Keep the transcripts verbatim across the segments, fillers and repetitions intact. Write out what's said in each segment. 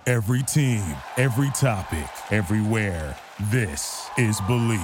Every team, every topic, everywhere. This is Believe.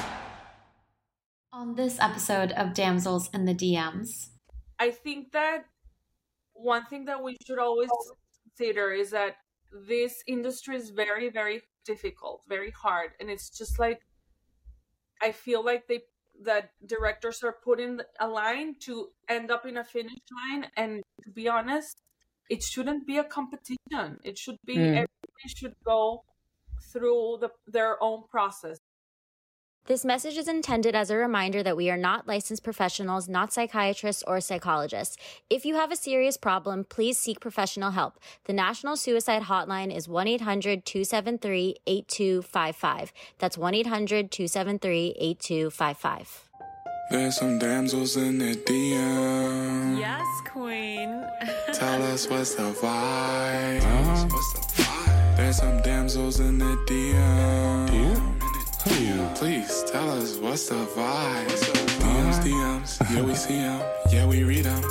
On this episode of Damsels in the D Ms, I think that one thing that we should always consider is that this industry is very, very difficult, very hard. And it's just like, I feel like they that directors are putting a line to end up in a finish line. And to be honest, it shouldn't be a competition. It should be, mm. everybody should go through the, their own process. This message is intended as a reminder that we are not licensed professionals, not psychiatrists or psychologists. If you have a serious problem, please seek professional help. The National Suicide Hotline is one eight hundred two seven three eight two five five. That's one eight hundred two seven three eight two five five. There's some damsels in the D M. Yes, queen. Tell us what's the vibe. Uh-huh. What's the vibe? There's some damsels in the D M. D M? Who? Please tell us what's the vibe. What's the vibe? D Ms, D Ms, yeah we see them, yeah we read them.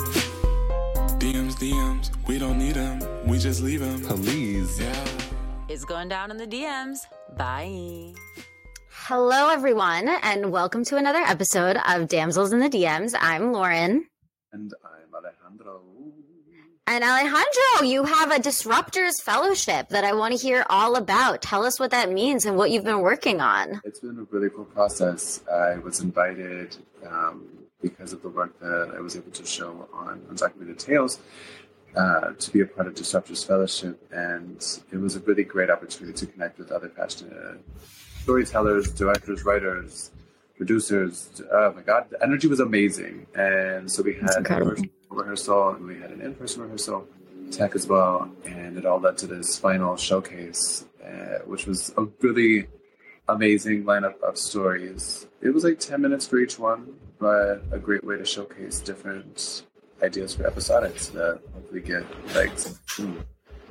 D Ms, D Ms, we don't need them, we just leave them. Please. Yeah. It's going down in the D Ms. Bye. Hello, everyone, and welcome to another episode of Damsels in the D Ms. I'm Lauren. And I'm Alejandro. And Alejandro, you have a Disruptors Fellowship that I want to hear all about. Tell us what that means and what you've been working on. It's been a really cool process. I was invited um, because of the work that I was able to show on Undocumented Tales uh, to be a part of Disruptors Fellowship. And it was a really great opportunity to connect with other passionate storytellers, directors, writers, producers. Oh my God, the energy was amazing. And so we had a rehearsal and we had an in-person rehearsal, tech as well. And it all led to this final showcase, uh, which was a really amazing lineup of stories. It was like ten minutes for each one, but a great way to showcase different ideas for episodics that hopefully get legs. Mm.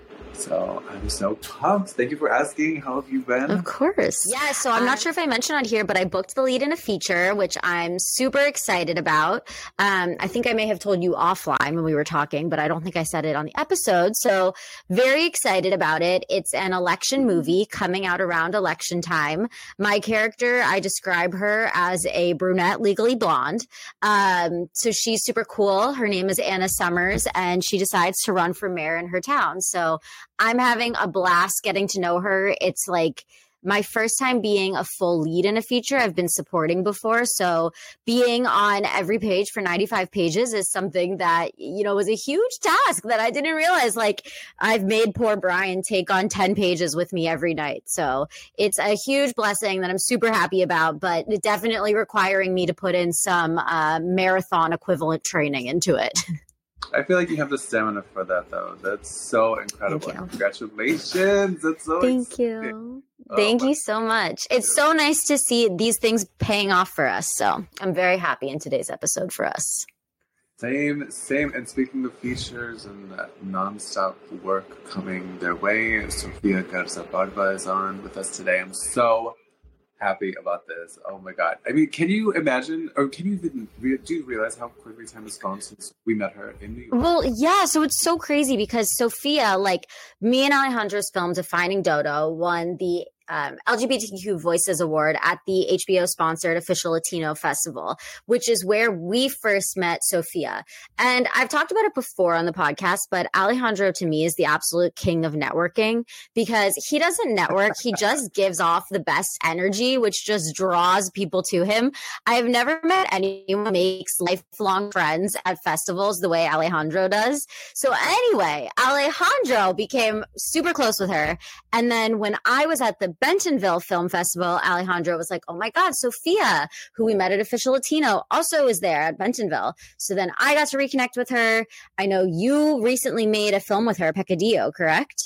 So I'm so pumped. Thank you for asking. How have you been? Of course. Yeah, so I'm not sure if I mentioned on here, but I booked the lead in a feature, which I'm super excited about. Um, I think I may have told you offline when we were talking, but I don't think I said it on the episode. So very excited about it. It's an election movie coming out around election time. My character, I describe her as a brunette, legally blonde. Um, so she's super cool. Her name is Anna Summers, and she decides to run for mayor in her town. So I'm having a blast getting to know her. It's like my first time being a full lead in a feature. I've been supporting before. So being on every page for ninety-five pages is something that, you know, was a huge task that I didn't realize. Like, I've made poor Brian take on ten pages with me every night. So it's a huge blessing that I'm super happy about, but definitely requiring me to put in some uh, marathon equivalent training into it. I feel like you have the stamina for that, though. That's so incredible. Thank you. Congratulations. That's so Thank exciting. you. Oh, Thank you so much. It's so nice to see these things paying off for us. So I'm very happy in today's episode for us. Same, same. And speaking of features and uh, nonstop work coming their way, Sofia Garza Barba is on with us today. I'm so happy about this. Oh my God. I mean, can you imagine, or can you even, re- do you realize how quickly time has gone since we met her in New York? Well, yeah. So it's so crazy because Sofia, like me and Alejandro's film Defining Dodo, won the Um, L G B T Q Voices Award at the H B O-sponsored Official Latino Festival, which is where we first met Sofia. And I've talked about it before on the podcast, but Alejandro to me is the absolute king of networking because he doesn't network. He just gives off the best energy, which just draws people to him. I've never met anyone who makes lifelong friends at festivals the way Alejandro does. So anyway, Alejandro became super close with her. And then when I was at the Bentonville Film Festival, Alejandro was like, oh my God, Sofia, who we met at Official Latino, also is there at Bentonville. So then I got to reconnect with her. I know you recently made a film with her, Pecadillo, correct?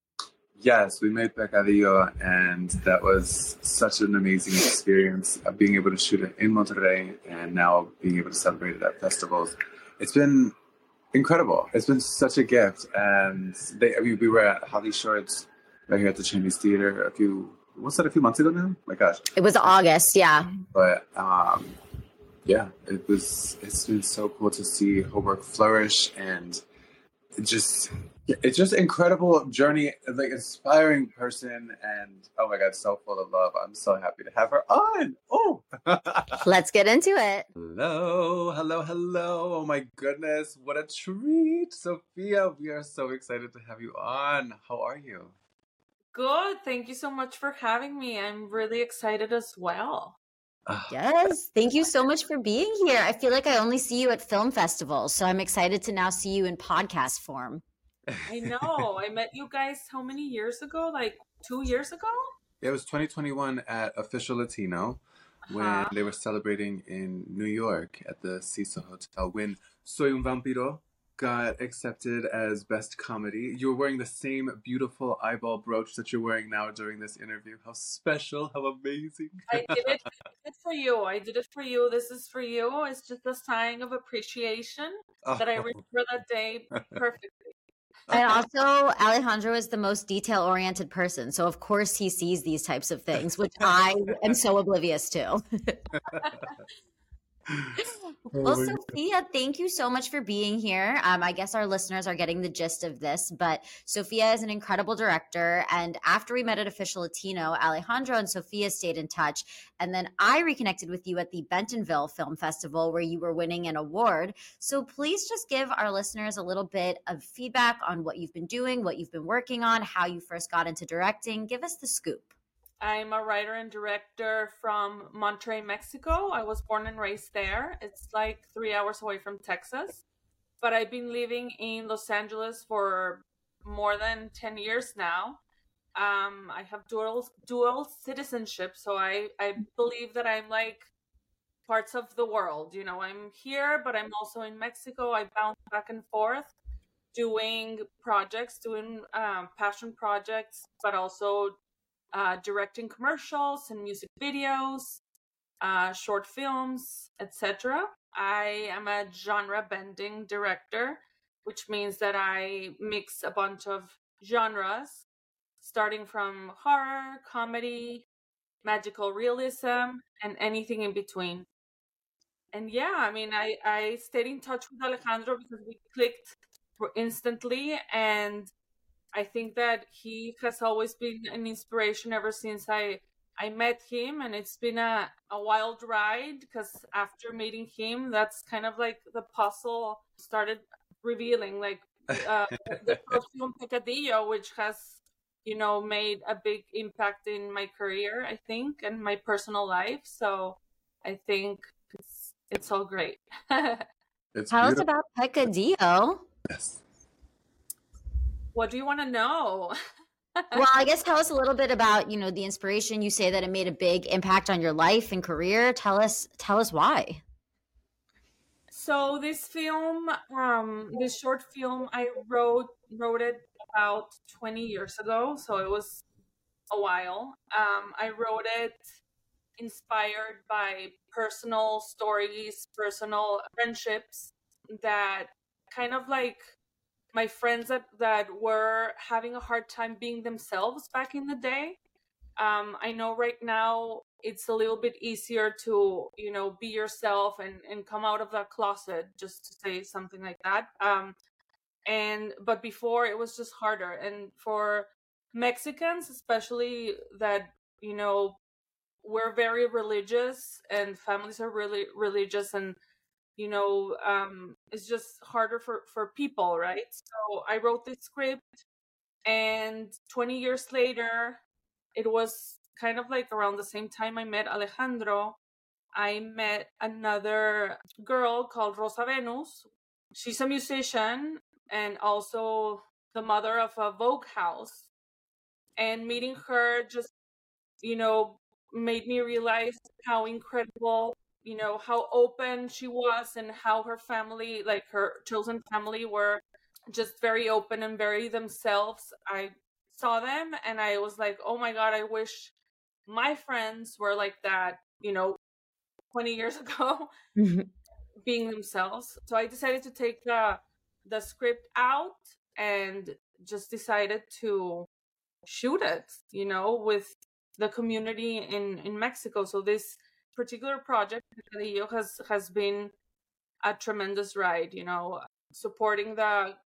Yes, we made Pecadillo, and that was such an amazing experience of being able to shoot it in Monterrey and now being able to celebrate it at festivals. It's been incredible. It's been such a gift. And they, I mean, we were at Holly Shorts right here at the Chinese Theater a few, what's that, a few months ago now? My gosh. It was August, yeah. But um, yeah, it was, it's been so cool to see her work flourish and just it's just incredible journey, like inspiring person, and oh my god, so full of love. I'm so happy to have her on. Oh, Let's get into it. hello, hello, hello. Oh my goodness, what a treat, Sophia. We are so excited to have you on. How are you? Good. Thank you so much for having me. I'm really excited as well. Yes. Thank you so much for being here. I feel like I only see you at film festivals, so I'm excited to now see you in podcast form. I know. I met you guys how many years ago? Like two years ago? It was twenty twenty-one at Official Latino when Uh-huh. they were celebrating in New York at the Cecil Hotel when Soy un Vampiro got accepted as Best Comedy. You were wearing the same beautiful eyeball brooch that you're wearing now during this interview. How special, how amazing. I did it, I did it for you. I did it for you. This is for you. It's just a sign of appreciation that I Oh. remember that day perfectly. And also, Alejandro is the most detail-oriented person, so of course he sees these types of things, which I am so oblivious to. Well, my God. Sophia, thank you so much for being here. Um, I guess our listeners are getting the gist of this, but Sophia is an incredible director. And after we met at Official Latino, Alejandro and Sophia stayed in touch. And then I reconnected with you at the Bentonville Film Festival where you were winning an award. So please just give our listeners a little bit of feedback on what you've been doing, what you've been working on, how you first got into directing. Give us the scoop. I'm a writer and director from Monterrey, Mexico. I was born and raised there. It's like three hours away from Texas. But I've been living in Los Angeles for more than ten years now. Um, I have dual dual citizenship, so I, I believe that I'm like parts of the world. You know, I'm here, but I'm also in Mexico. I bounce back and forth doing projects, doing um, passion projects, but also Uh, directing commercials and music videos, uh, short films, et cetera. I am a genre bending director, which means that I mix a bunch of genres, starting from horror, comedy, magical realism, and anything in between. And yeah, I mean, I, I stayed in touch with Alejandro because we clicked instantly, and I think that he has always been an inspiration ever since I I met him, and it's been a, a wild ride because after meeting him, that's kind of like the puzzle started revealing, like uh, the first film Pecadillo, which has, you know, made a big impact in my career, I think, and my personal life. So I think it's it's all great. It's Tell us beautiful. about Pecadillo. Yes. What do you want to know? Well, I guess tell us a little bit about, you know, the inspiration. You say that it made a big impact on your life and career. Tell us, tell us why. So this film, um, this short film, I wrote wrote it about twenty years ago. So it was a while. Um, I wrote it inspired by personal stories, personal friendships that kind of like my friends that, that were having a hard time being themselves back in the day. Um, I know right now it's a little bit easier to, you know, be yourself and, and come out of that closet, just to say something like that. Um, and but before it was just harder. And for Mexicans, especially that, you know, we're very religious and families are really religious, and you know, um, it's just harder for, for people, right? So I wrote this script, and twenty years later, it was kind of like around the same time I met Alejandro, I met another girl called Rosa Venus. She's a musician and also the mother of a Vogue house. And meeting her just, you know, made me realize how incredible, you know, how open she was, and how her family, like her chosen family, were just very open and very themselves. I saw them and I was like, oh my God, I wish my friends were like that, you know, twenty years ago, being themselves. So I decided to take the the script out and just decided to shoot it, you know, with the community in, in Mexico. So this particular project has has been a tremendous ride, you know, supporting the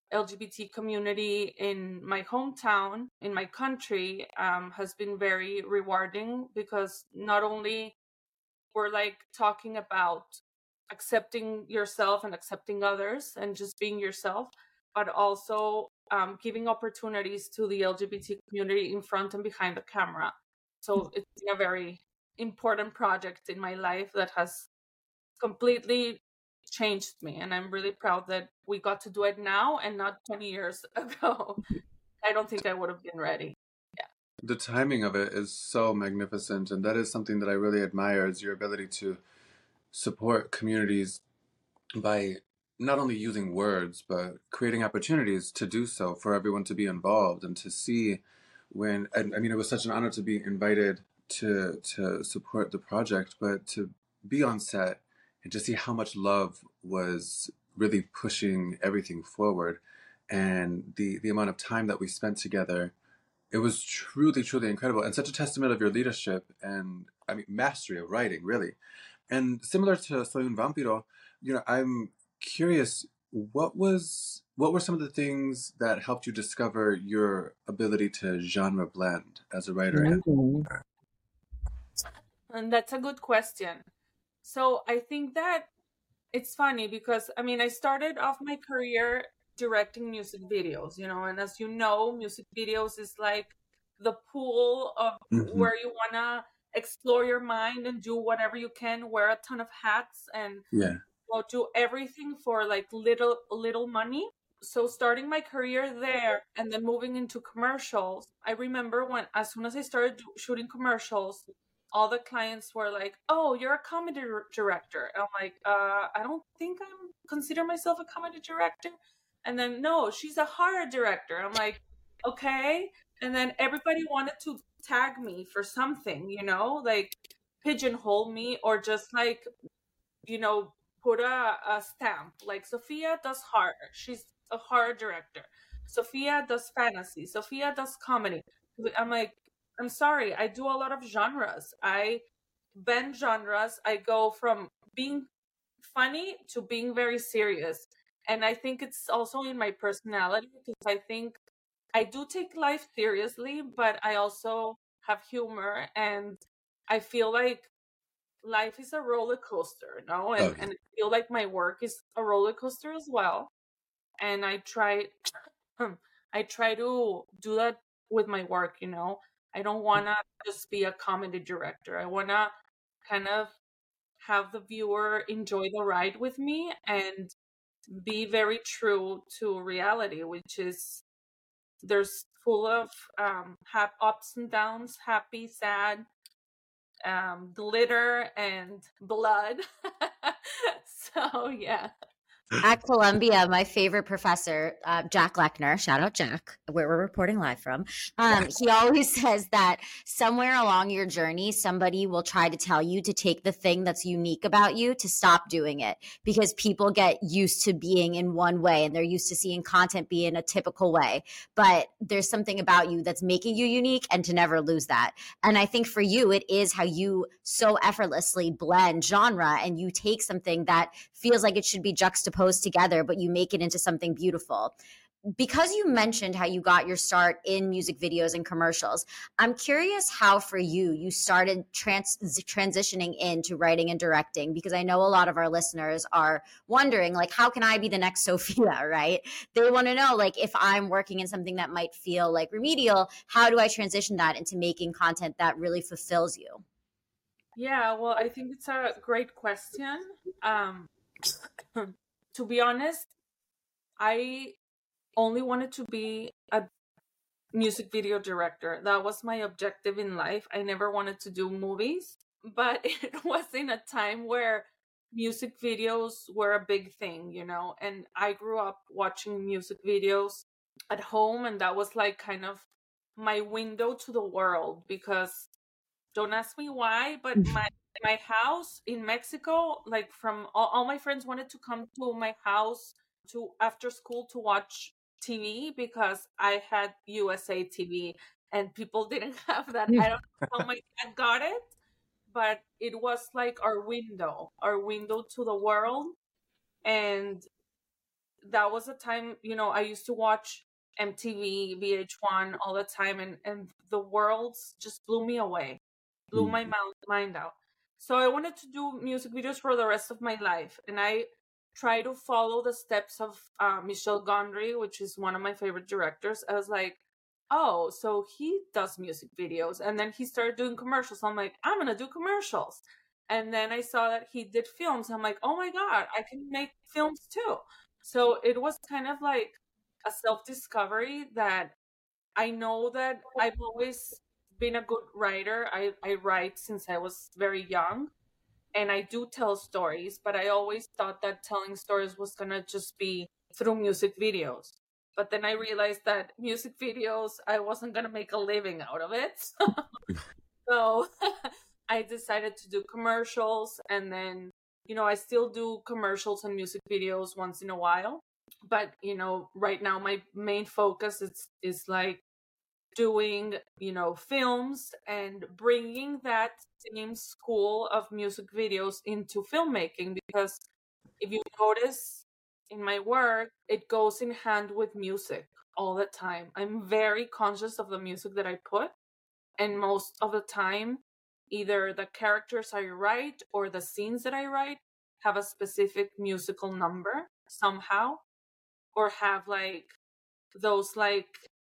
L G B T community in my hometown, in my country, um, has been very rewarding, because not only we're like talking about accepting yourself and accepting others and just being yourself, but also um, giving opportunities to the L G B T community in front and behind the camera. So it's been a very important project in my life that has completely changed me, and I'm really proud that we got to do it now and not twenty years ago. I don't think I would have been ready. Yeah. The timing of it is so magnificent, and that is something that I really admire, is your ability to support communities by not only using words, but creating opportunities to do so for everyone to be involved and to see when, I, I mean, it was such an honor to be invited to to support the project, but to be on set and to see how much love was really pushing everything forward, and the, the amount of time that we spent together, it was truly, truly incredible, and such a testament of your leadership and, I mean, mastery of writing, really. And similar to Soy un Vampiro, you know, I'm curious, what was what were some of the things that helped you discover your ability to genre blend as a writer? Mm-hmm. And that's a good question. So I think that it's funny because, I mean, I started off my career directing music videos, you know, and as you know, music videos is like the pool of Mm-hmm. where you want to explore your mind and do whatever you can, wear a ton of hats, and Yeah. you know, do everything for like little, little money. So starting my career there and then moving into commercials, I remember when, as soon as I started do- shooting commercials, all the clients were like, "Oh, you're a comedy r- director." And I'm like, uh, I don't think I'm consider myself a comedy director. And then, no, she's a horror director. I'm like, okay. And then everybody wanted to tag me for something, you know, like pigeonhole me, or just like, you know, put a, a stamp. Like, Sophia does horror. She's a horror director. Sophia does fantasy. Sophia does comedy. I'm like, I'm sorry, I do a lot of genres. I bend genres. I go from being funny to being very serious. And I think it's also in my personality, because I think I do take life seriously, but I also have humor, and I feel like life is a roller coaster, no? And, Oh, yeah. and I feel like my work is a roller coaster as well. And I try, I try to do that with my work, you know? I don't want to just be a comedy director. I want to kind of have the viewer enjoy the ride with me and be very true to reality, which is there's full of um, hap- ups and downs, happy, sad, um, glitter, and blood. So, yeah. At Columbia, my favorite professor, uh, Jack Lechner, shout out Jack, where we're reporting live from, um, he always says that somewhere along your journey, somebody will try to tell you to take the thing that's unique about you to stop doing it, because people get used to being in one way and they're used to seeing content be in a typical way. But there's something about you that's making you unique, and to never lose that. And I think for you, it is how you so effortlessly blend genre, and you take something that feels like it should be juxtaposed together, but you make it into something beautiful. Because you mentioned how you got your start in music videos and commercials, I'm curious how for you, you started trans- transitioning into writing and directing, because I know a lot of our listeners are wondering, like, how can I be the next Sophia, right? They want to know, like, if I'm working in something that might feel like remedial, how do I transition that into making content that really fulfills you? Yeah, well, I think it's a great question. Um, to be honest, I only wanted to be a music video director. That was my objective in life. I never wanted to do movies, but it was in a time where music videos were a big thing, you know, and I grew up watching music videos at home, and that was like kind of my window to the world, because don't ask me why, but my my house in Mexico, like from all, all my friends wanted to come to my house to after school to watch T V, because I had U S A T V and people didn't have that. I don't know how my dad got it, but it was like our window, our window to the world. And that was a time, you know, I used to watch M T V, V H one all the time, and, and the worlds just blew me away, blew Mm. my mouth, mind out. So I wanted to do music videos for the rest of my life, and I try to follow the steps of uh, Michel Gondry, which is one of my favorite directors. I was like, oh, so he does music videos, and then he started doing commercials. I'm like, I'm gonna do commercials. And then I saw that he did films. I'm like, oh my God, I can make films too. So it was kind of like a self-discovery that I know that I've always been a good writer. I, I write since I was very young, and I do tell stories, but I always thought that telling stories was going to just be through music videos. But then I realized that music videos, I wasn't going to make a living out of it. So I decided to do commercials, and then, you know, I still do commercials and music videos once in a while. But, you know, right now my main focus is, is like doing, you know, films and bringing that same school of music videos into filmmaking. Because if you notice in my work, it goes in hand with music all the time. I'm very conscious of the music that I put. And most of the time, either the characters I write or the scenes that I write have a specific musical number somehow, or have like those like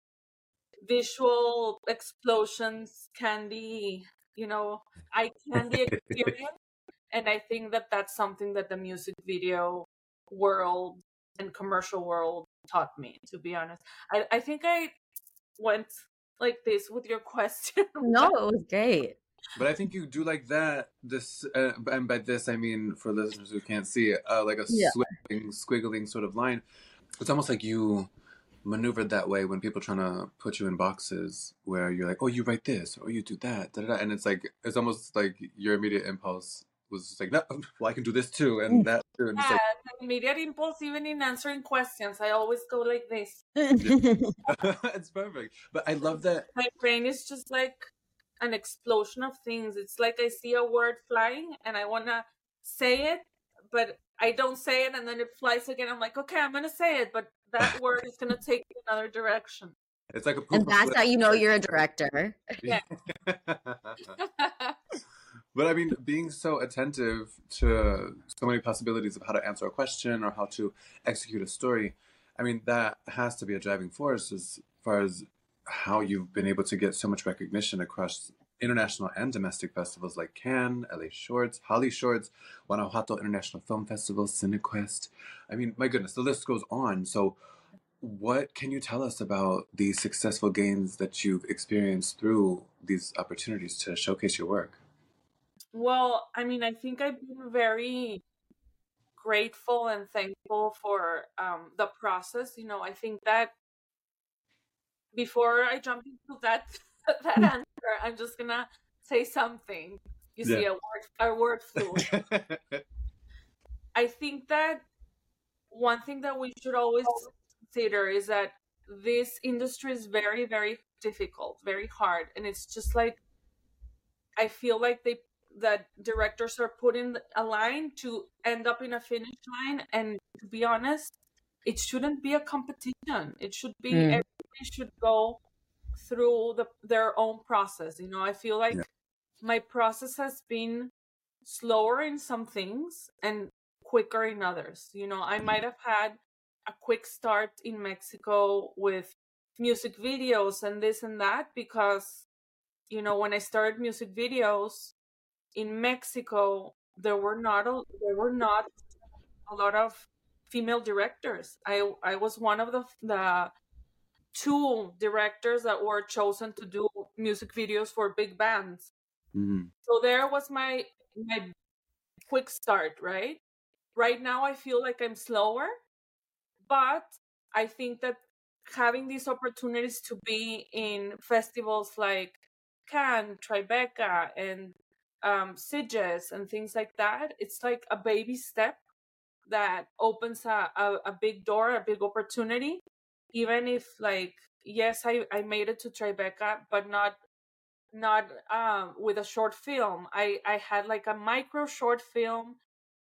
visual explosions, candy, you know, eye candy experience. And I think that that's something that the music video world and commercial world taught me, to be honest. I, I think I went like this with your question. No, it was great. But I think you do like that. This, uh, and by this I mean, for listeners who can't see it, uh, like a Yeah. squiggling, squiggling sort of line. It's almost like you maneuvered that way when people trying to put you in boxes where you're like, oh, you write this or you do that, da, da, da. And it's like it's almost like your immediate impulse was just like, no, well, I can do this too and that too. And it's Yeah, like, the immediate impulse, even in answering questions, I always go like this. it's perfect. But I love that. My brain is just like an explosion of things. It's like I see a word flying and I want to say it, but I don't say it, and then it flies again. I'm like, okay, I'm going to say it, but that word is going to take me another direction. It's like a And that's how you know you're a director. Yeah. But I mean, being so attentive to so many possibilities of how to answer a question or how to execute a story, I mean, that has to be a driving force as far as how you've been able to get so much recognition across international and domestic festivals like Cannes, L A Shorts, Holly Shorts, Guanajuato International Film Festival, Cinequest. I mean, my goodness, the list goes on. So what can you tell us about the successful gains that you've experienced through these opportunities to showcase your work? Well, I mean, I think I've been very grateful and thankful for um, the process. You know, I think that before I jump into that that answer, I'm just gonna say something. You see, Yeah. a word a word flew. I think that one thing that we should always consider is that this industry is very, very difficult, very hard, and it's just like I feel like they that directors are put in a line to end up in a finish line, and to be honest, it shouldn't be a competition. It should be Mm. everybody should go through the their own process. You know, I feel like Yeah. my process has been slower in some things and quicker in others. You know, I might have had a quick start in Mexico with music videos and this and that because, you know, when I started music videos in Mexico, there were not a, there were not a lot of female directors. I I was one of the the two directors that were chosen to do music videos for big bands. Mhm. So there was my my quick start, right? Right now I feel like I'm slower, but I think that having these opportunities to be in festivals like Cannes, Tribeca, and um, Sitges and things like that, it's like a baby step that opens a, a, a big door, a big opportunity. Even if, like, yes, I, I made it to Tribeca, but not not um, with a short film. I, I had like a micro short film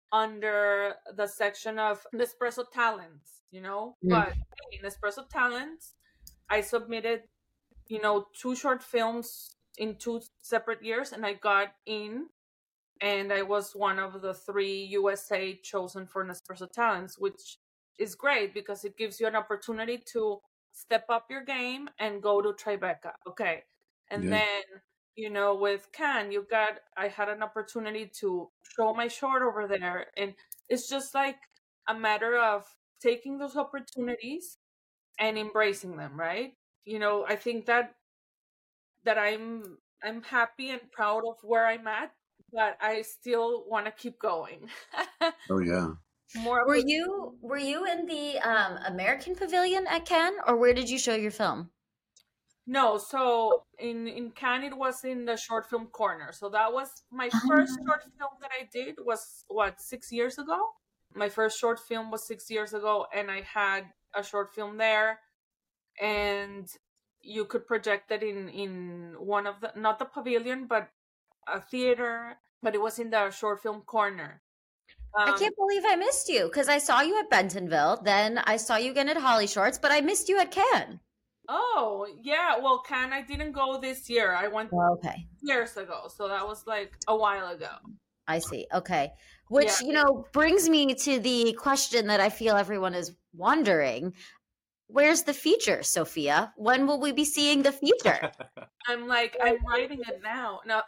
under the section of Nespresso Talents, you know. Mm. But hey, Nespresso Talents, I submitted, you know, two short films in two separate years, and I got in, and I was one of the three U S A chosen for Nespresso Talents, which is great because it gives you an opportunity to step up your game and go to Tribeca. Okay. And Yeah. then, you know, with Cannes, you got, I had an opportunity to show my short over there. And it's just like a matter of taking those opportunities and embracing them, right? You know, I think that that I'm I'm happy and proud of where I'm at, but I still want to keep going. Oh yeah. More Were oppor- you were you in the um, American Pavilion at Cannes, or where did you show your film? No, so in in Cannes it was in the short film corner. So that was my first short film that I did was what six years ago. My first short film was six years ago, and I had a short film there, and you could project it in in one of the, not the pavilion, but a theater, but it was in the short film corner. I Um, can't believe I missed you because I saw you at Bentonville, then I saw you again at Holly Shorts, but I missed you at Cannes. oh yeah, well, Cannes I didn't go this year. I went Well, okay. years ago, so that was like a while ago. I see. Okay. Which, Yeah. you know, brings me to the question that I feel everyone is wondering. Where's the feature, Sophia? When will we be seeing the feature? I'm like, I'm writing it now. No,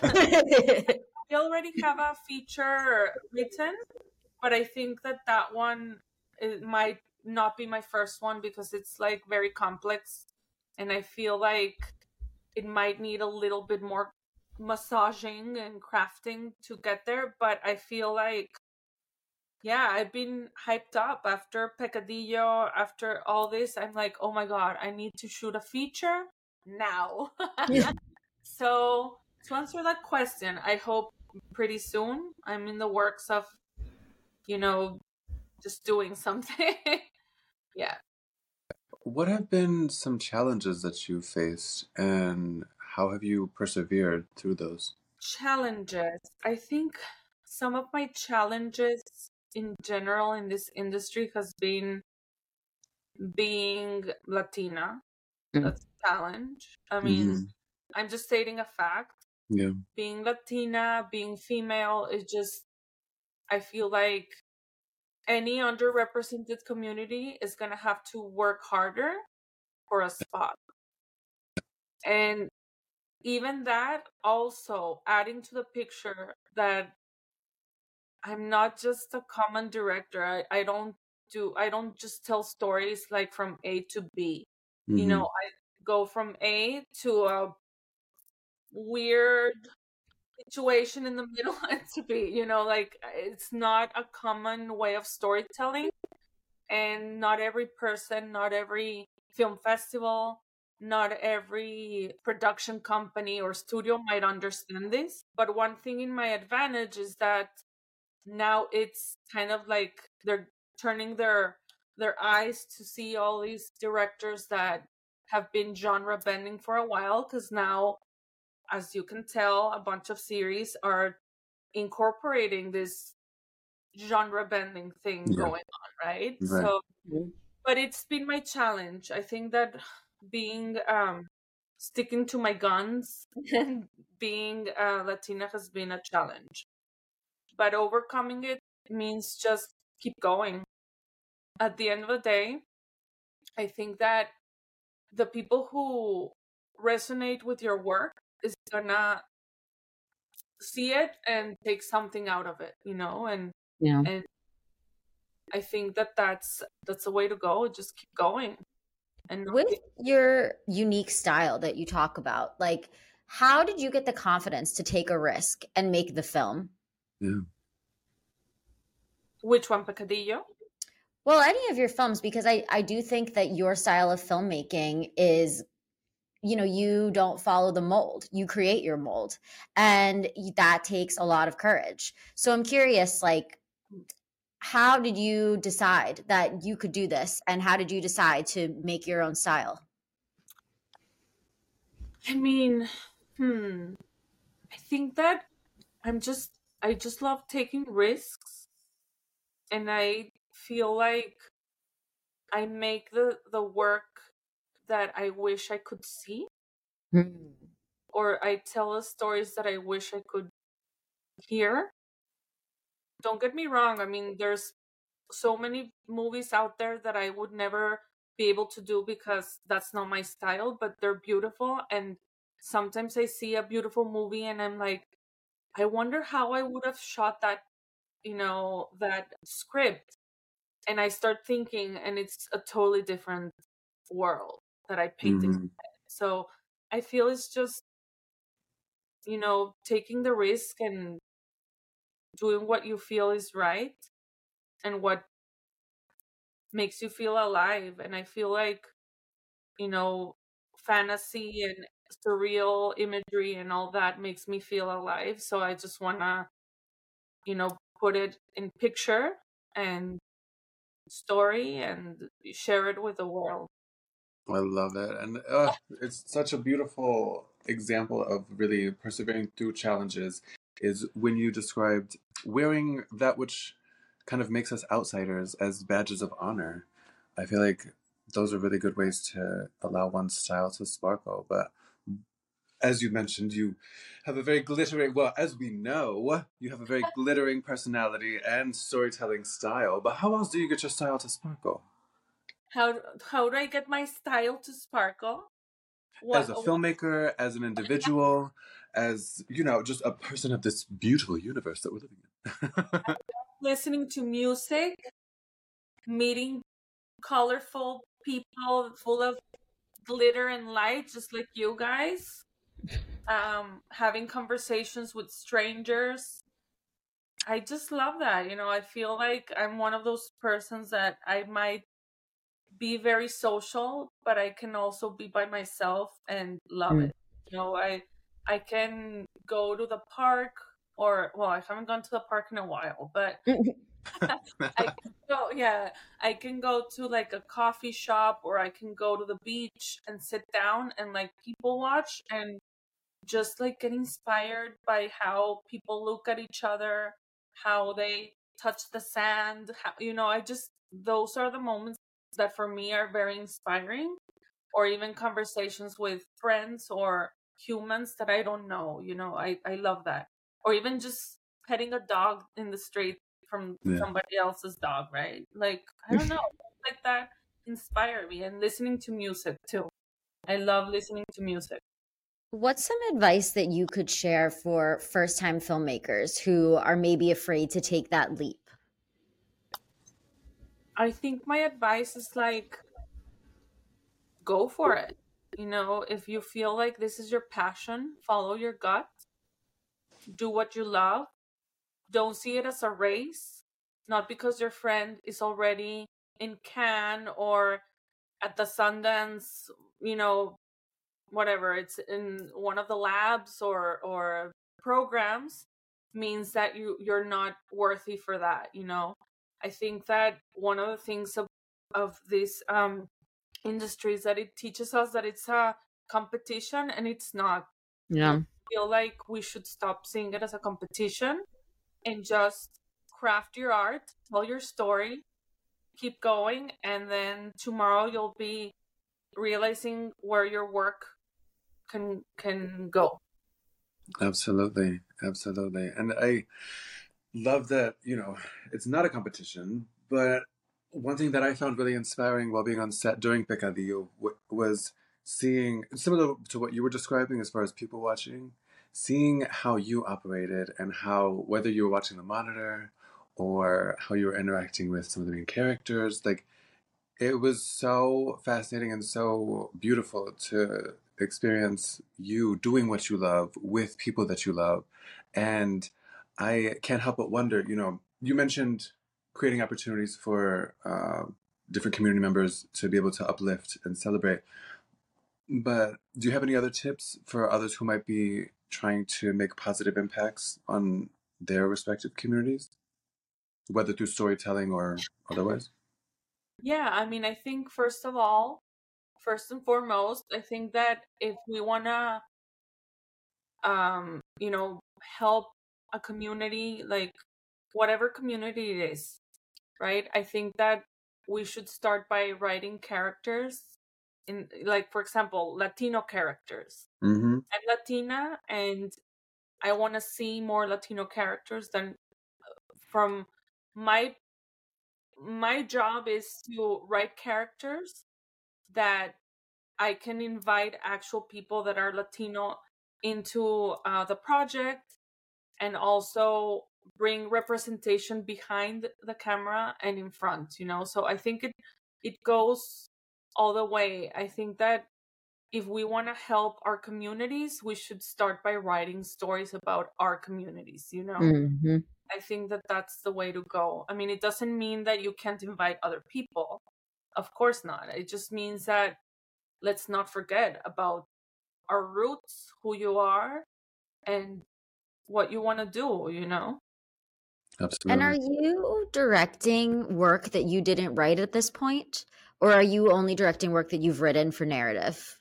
I already have a feature written, but I think that that one, it might not be my first one because it's like very complex, and I feel like it might need a little bit more massaging and crafting to get there. But I feel like, yeah, I've been hyped up after Pecadillo, after all this. I'm like, oh my God, I need to shoot a feature now. So to answer that question, I hope pretty soon. I'm in the works of, you know, just doing something. Yeah. What have been some challenges that you faced, and how have you persevered through those? Challenges. I think some of my challenges in general in this industry has been being Latina. Mm. That's a challenge. I mean, Mhm. I'm just stating a fact. Yeah. Being Latina, being female is just, I feel like any underrepresented community is going to have to work harder for a spot. And even that, also adding to the picture that I'm not just a common director. I, I don't do, I don't just tell stories like from A to B. You Mhm. know, I go from A to a weird situation in the middle to be, you know, like it's not a common way of storytelling, and not every person, not every film festival, not every production company or studio might understand this. But one thing in my advantage is that now it's kind of like they're turning their their eyes to see all these directors that have been genre bending for a while, because now, as you can tell, a bunch of series are incorporating this genre bending thing Yeah. going on, right? Right. So, but it's been my challenge. I think that being um sticking to my guns and being uh, Latina has been a challenge. But overcoming it means just keep going. At the end of the day, I think that the people who resonate with your work is gonna see it and take something out of it, you know, and Yeah. and I think that that's that's the way to go. Just keep going. And With your unique style that you talk about, like, how did you get the confidence to take a risk and make the film? Yeah. which one, Pecadillo? Well, any of your films, because I, I do think that your style of filmmaking is, you know, you don't follow the mold, you create your mold. And that takes a lot of courage. So I'm curious, like, how did you decide that you could do this? And how did you decide to make your own style? I mean, hmm. I think that I'm just I just love taking risks, and I feel like I make the the work that I wish I could see, Hmm. or I tell the stories that I wish I could hear. Don't get me wrong, I mean, there's so many movies out there that I would never be able to do because that's not my style, but they're beautiful. And sometimes I see a beautiful movie and I'm like, I wonder how I would have shot that, you know, that script. And I start thinking, and it's a totally different world that I painted. Mhm. So I feel it's just, you know, taking the risk and doing what you feel is right and what makes you feel alive. And I feel like, you know, fantasy and surreal imagery and all that makes me feel alive. So I just want to, you know, put it in picture and story and share it with the world. I love it. And uh, it's such a beautiful example of really persevering through challenges is when you described wearing that which kind of makes us outsiders as badges of honor. I feel like those are really good ways to allow one's style to sparkle. But as you mentioned, you have a very glittering, well, as we know, you have a very glittering personality and storytelling style. But how else do you get your style to sparkle? How how do I get my style to sparkle? As What a filmmaker, as an individual, as, you know, just a person of this beautiful universe that we're living in. listening to music, meeting colorful people full of glitter and light, just like you guys. Um, having conversations with strangers. I just love that. You know, I feel like I'm one of those persons that I might be very social, but I can also be by myself and love Mm. it. You know, I I can go to the park, or well, I haven't gone to the park in a while, but I can go, yeah, I can go to like a coffee shop, or I can go to the beach and sit down and like people watch and just like get inspired by how people look at each other, how they touch the sand, how, you know, I just, those are the moments that for me are very inspiring, or even conversations with friends or humans that I don't know, you know, I, I love that. Or even just petting a dog in the street from Yeah. somebody else's dog, right? Like, I don't know, like that inspire me, and listening to music too. I love listening to music. What's some advice that you could share for first-time filmmakers who are maybe afraid to take that leap? I think my advice is like, go for it. You know, if you feel like this is your passion, follow your gut, do what you love. Don't see it as a race, not because your friend is already in Cannes or at the Sundance, you know, whatever, it's in one of the labs or or programs, means that you you're not worthy for that, you know. I think that one of the things of of this um industry is that it teaches us that it's a competition, and it's not. Yeah. I feel like we should stop seeing it as a competition and just craft your art, tell your story, keep going, and then tomorrow you'll be realizing where your work can can go. Absolutely. Absolutely. And I love that, you know, it's not a competition, but one thing that I found really inspiring while being on set during Pecadillo w- was seeing, similar to what you were describing as far as people watching, seeing how you operated and how, whether you were watching the monitor or how you were interacting with some of the main characters, like it was so fascinating and so beautiful to experience you doing what you love with people that you love. And I can't help but wonder, you know, you mentioned creating opportunities for uh, different community members to be able to uplift and celebrate. But do you have any other tips for others who might be trying to make positive impacts on their respective communities, whether through storytelling or otherwise? Yeah, I mean, I think first of all, first and foremost, I think that if we want to um you know, help a community, like whatever community it is, right? I think that we should start by writing characters in, like, for example, Latino characters. Mm-hmm. I'm Latina, and I want to see more Latino characters than from my my job is to write characters that I can invite actual people that are Latino into uh, the project, and also bring representation behind the camera and in front, you know? So I think it it goes all the way. I think that if we want to help our communities, we should start by writing stories about our communities, you know? Mm-hmm. I think that that's the way to go. I mean, it doesn't mean that you can't invite other people. Of course not. It just means that let's not forget about our roots, who you are, and what you want to do, you know? Absolutely. And are you directing work that you didn't write at this point? Or are you only directing work that you've written for narrative?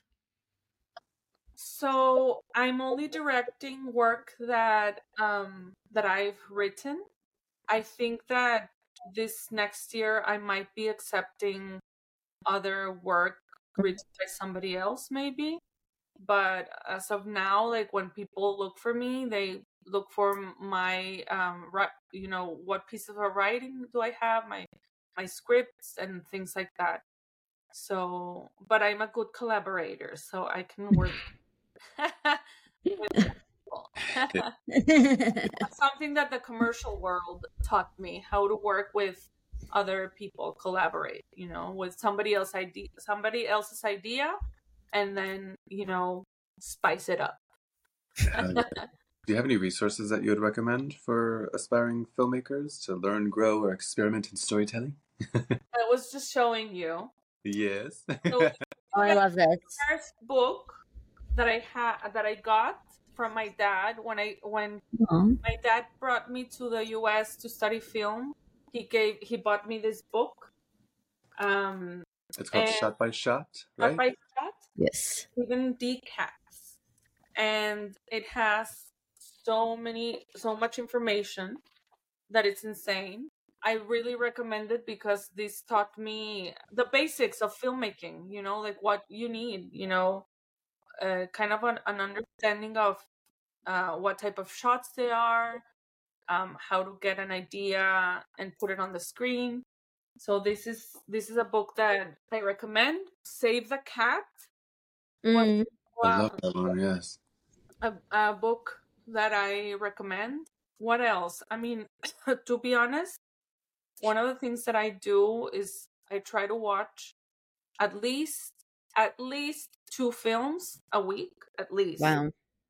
So I'm only directing work that um that I've written. I think that this next year I might be accepting other work written by somebody else, maybe. But as of now, like when people look for me, they look for my um ri- you know, what piece of writing do I have, my my scripts and things like that. So, but I'm a good collaborator, so I can work with people. That's something that the commercial world taught me, how to work with other people, collaborate, you know, with somebody else idea, somebody else's idea, and then, you know, spice it up. Uh, do you have any resources that you would recommend for aspiring filmmakers to learn, grow, or experiment in storytelling? I was just showing you. Yes. So, Oh, I love this. first book that I had that I got from my dad when I when Aw. my dad brought me to the U S to study film. He gave he bought me this book. Um, It's called and Shot by Shot, Shot right? by Shot, Yes. Stephen D. Katz, and it has so many so much information that it's insane. I really recommend it because this taught me the basics of filmmaking, you know, like what you need, you know, uh, kind of an, an understanding of uh, what type of shots they are, um, how to get an idea and put it on the screen. So this is this is a book that I recommend. Save the Cat was Mm. I love uh, that one, yes. a, a book that I recommend. What else? I mean, to be honest, one of the things that I do is I try to watch at least at least two films a week, at least. Wow.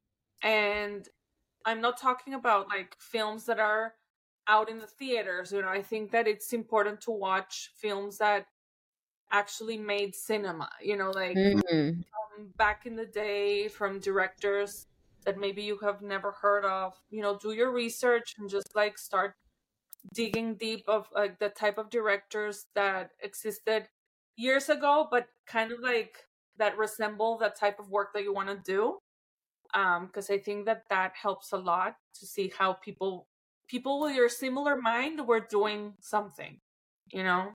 And I'm not talking about like films that are out in the theaters. You know, I think that it's important to watch films that actually made cinema, you know, like Mm. um, back in the day, from directors that maybe you have never heard of. You know, do your research and just like start digging deep of like the type of directors that existed years ago, but kind of like that resemble the type of work that you want to do. Um, because I think that that helps a lot to see how people people with your similar mind were doing something, you know.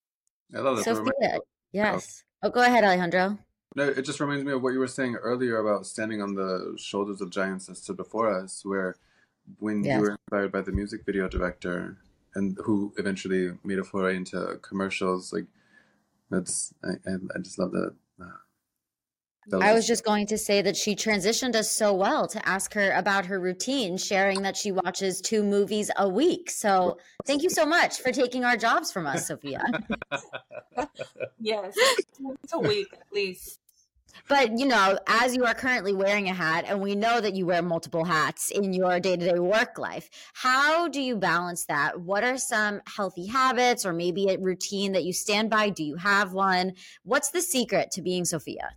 I love that. It reminds- Sophia, yes. Oh, go ahead, Alejandro. No, it just reminds me of what you were saying earlier about standing on the shoulders of giants that stood before us, where when Yes. you were inspired by the music video director and who eventually made a foray into commercials, like that's I, I, I just love that. Uh, that I was just going to say that she transitioned us so well to ask her about her routine, sharing that she watches two movies a week. So thank you so much for taking our jobs from us, Sophia. Yes, it's a week at least. But, you know, as you are currently wearing a hat, and we know that you wear multiple hats in your day-to-day work life, how do you balance that? What are some healthy habits or maybe a routine that you stand by? Do you have one? What's the secret to being Sophia?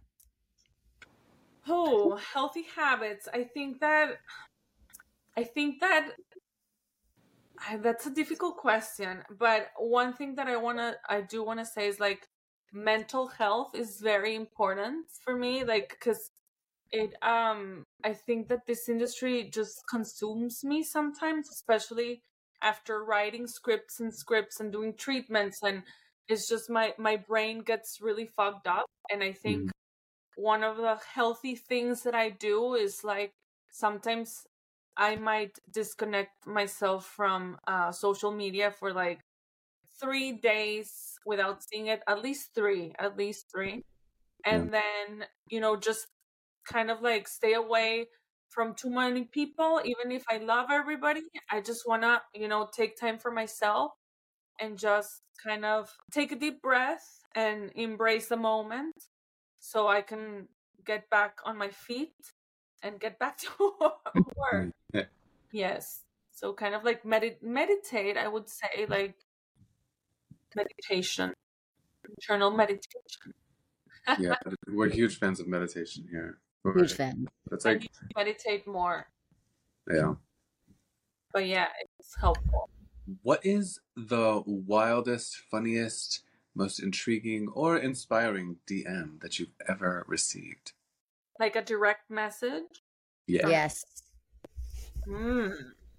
Oh, healthy habits. I think that I think that I, that's a difficult question, but one thing that I want to I do want to say is like mental health is very important for me, like cuz it um I think that this industry just consumes me sometimes, especially after writing scripts and scripts and doing treatments, and it's just my my brain gets really fogged up. And I think Mhm. one of the healthy things that I do is like sometimes I might disconnect myself from uh, social media for like three days without seeing it, at least three, at least three. And then, you know, just kind of like stay away from too many people. Even if I love everybody, I just want to, you know, take time for myself and just kind of take a deep breath and embrace the moment so I can get back on my feet and get back to work. Yeah. Yes. So kind of like medit- meditate, I would say, like meditation, internal meditation. Yeah, we're huge fans of meditation here. Huge fan. It's I like, need to meditate more. yeah. But yeah, it's helpful. What is the wildest, funniest, most intriguing, or inspiring D M that you've ever received? Like a direct message. Yeah. Yes. Mm.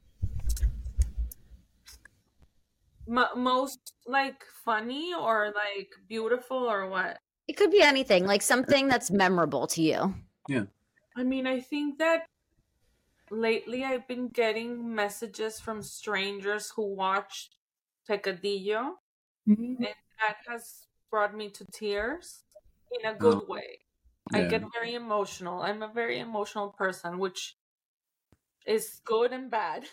M- most like funny or like beautiful or what? It could be anything, like something that's memorable to you. Yeah. I mean, I think that lately I've been getting messages from strangers who watched Pecadillo, and that has brought me to tears in a good Oh. way. I Yeah. get very emotional. I'm a very emotional person, which is good and bad.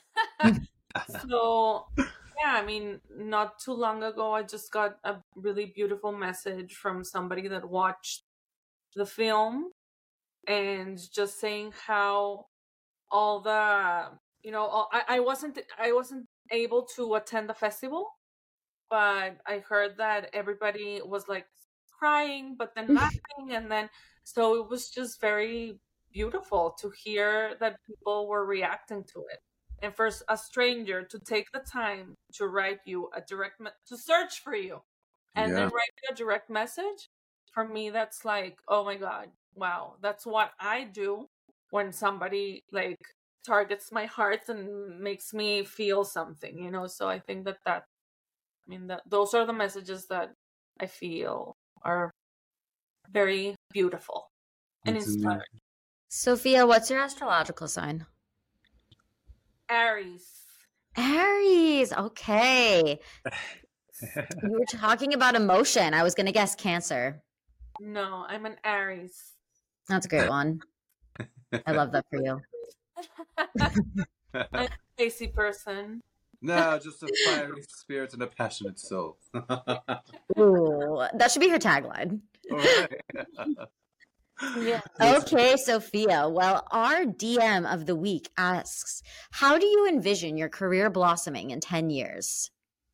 So, yeah, I mean, not too long ago, I just got a really beautiful message from somebody that watched the film and just saying how all the, you know, all, I, I wasn't, I wasn't able to attend the festival, but I heard that everybody was like crying, but then laughing. And then, so it was just very beautiful to hear that people were reacting to it. And for a stranger to take the time to write you a direct, me- to search for you and Yeah. then write you a direct message, for me, that's like, oh my God, wow. That's what I do when somebody like targets my heart and makes me feel something, you know? So I think that that, I mean, that those are the messages that I feel are very beautiful and That's inspiring. amazing. Sophia, what's your astrological sign? Aries. Aries. Okay. You were talking about emotion. I was going to guess Cancer. No, I'm an Aries. That's a great one. I love that for you. I'm a spacey person. No, just a fiery spirit and a passionate soul. Ooh, that should be her tagline. All right. Yeah. Okay, Sophia. Well, our D M of the week asks, how do you envision your career blossoming in ten years?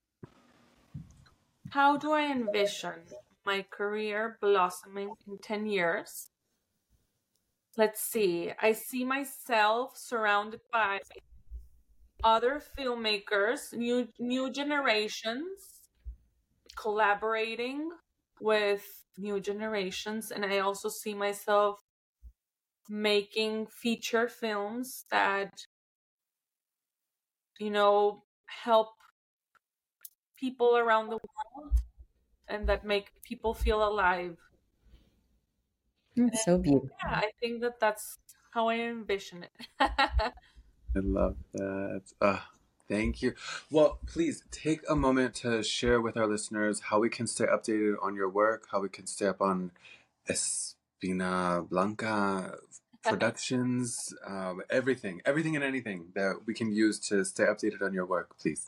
How do I envision my career blossoming in ten years? Let's see. I see myself surrounded by other filmmakers, new new generations, collaborating with new generations, and I also see myself making feature films that, you know, help people around the world and that make people feel alive. That's so beautiful. Yeah, I think that that's how I envision it. I love that. Uh, thank you. Well, please take a moment to share with our listeners how we can stay updated on your work, how we can stay up on Espina Blanca Productions, um, everything, everything and anything that we can use to stay updated on your work, please.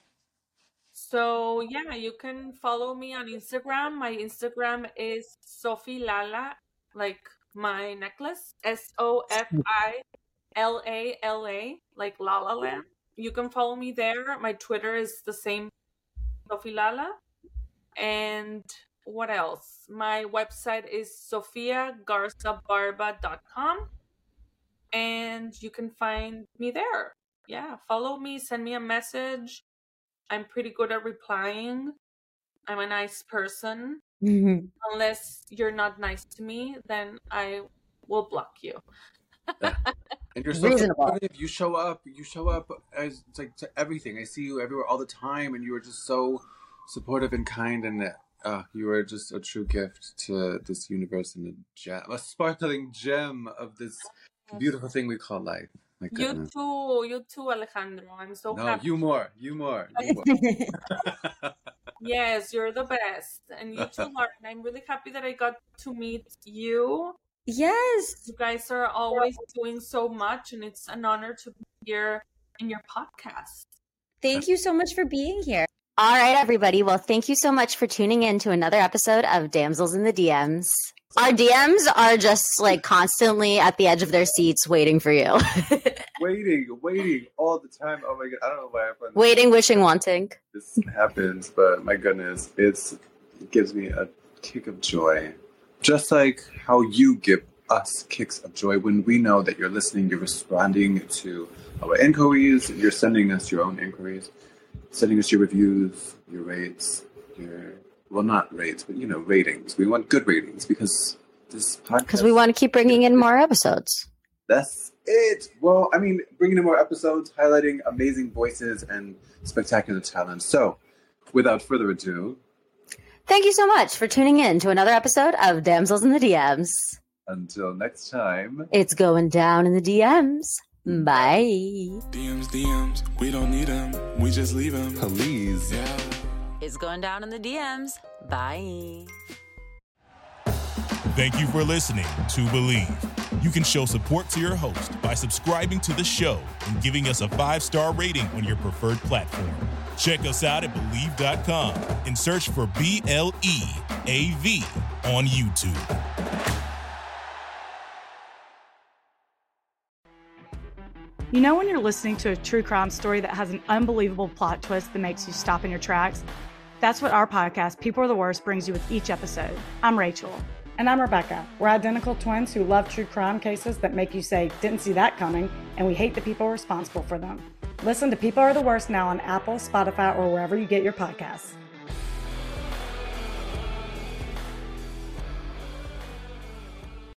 So yeah, you can follow me on Instagram. My Instagram is Sophie Lala, like my necklace, S O F I L A L A, like La La Land. You can follow me there. My Twitter is the same, Sophie Lala. And what else? My website is sofia garza barba dot com, and you can find me there. Yeah, follow me, send me a message. I'm pretty good at replying. I'm a nice person. Unless you're not nice to me, then I will block you. And you're so Reasonable. supportive. You show up. You show up as it's like to everything. I see you everywhere all the time, and you are just so supportive and kind, and uh, you are just a true gift to this universe and a gem, a sparkling gem of this beautiful thing we call life. My You goodness. too, you too, Alejandro. I'm so No, happy. you more, you more, you more. Yes, you're the best. And you too, Lauren. I'm really happy that I got to meet you. Yes. You guys are always doing so much, and it's an honor to be here in your podcast. Thank you so much for being here. All right, everybody. Well, thank you so much for tuning in to another episode of Damsels in the D Ms. Our D Ms are just like constantly at the edge of their seats waiting for you. waiting, waiting all the time. Oh my god, I don't know why I find Waiting, wishing, wanting. this happens, but my goodness, it's it gives me a kick of joy. Just like how you give us kicks of joy when we know that you're listening, you're responding to our inquiries, you're sending us your own inquiries, sending us your reviews, your rates, your well, not rates, but you know, ratings. We want good ratings because this podcast. Because we want to keep bringing in more episodes. That's it. Well, I mean, bringing in more episodes, highlighting amazing voices and spectacular talent. So, without further ado, Thank you so much for tuning in to another episode of Damsels in the D Ms. until next time. It's going down in the D Ms. Bye. D Ms, D Ms, we don't need them. We just leave them. Please. Yeah. It's going down in the D Ms. Bye. Thank you for listening to Believe. You can show support to your host by subscribing to the show and giving us a five-star rating on your preferred platform. Check us out at Believe dot com and search for B L E A V on YouTube. You know when you're listening to a true crime story that has an unbelievable plot twist that makes you stop in your tracks? That's what our podcast, People Are the Worst, brings you with each episode. I'm Rachel. And I'm Rebecca. We're identical twins who love true crime cases that make you say, didn't see that coming, and we hate the people responsible for them. Listen to People Are the Worst now on Apple, Spotify, or wherever you get your podcasts.